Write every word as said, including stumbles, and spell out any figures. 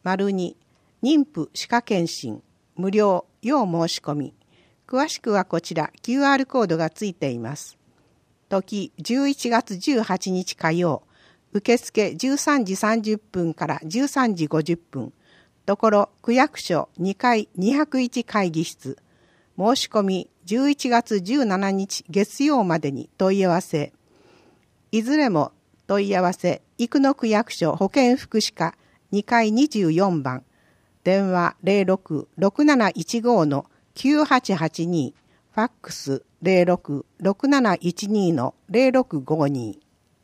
丸に、妊婦歯科検診、無料、要申し込み。詳しくはこちら キューアール コードがついています。時じゅういちがつじゅうはちにち火曜、受付じゅうさんじさんじゅっぷんからじゅうさんじごじゅっぷん、ところ区役所にかいにひゃくいち会議室、申し込みじゅういちがつじゅうしちにち月曜までに問い合わせ。いずれも問い合わせ、生野区役所保健福祉課にかいにじゅうよんばん、電話 ゼロろく ろくなないちご のきゅうはちはちに、ファックス ゼロろく ろくなないちに の ゼロろくごに。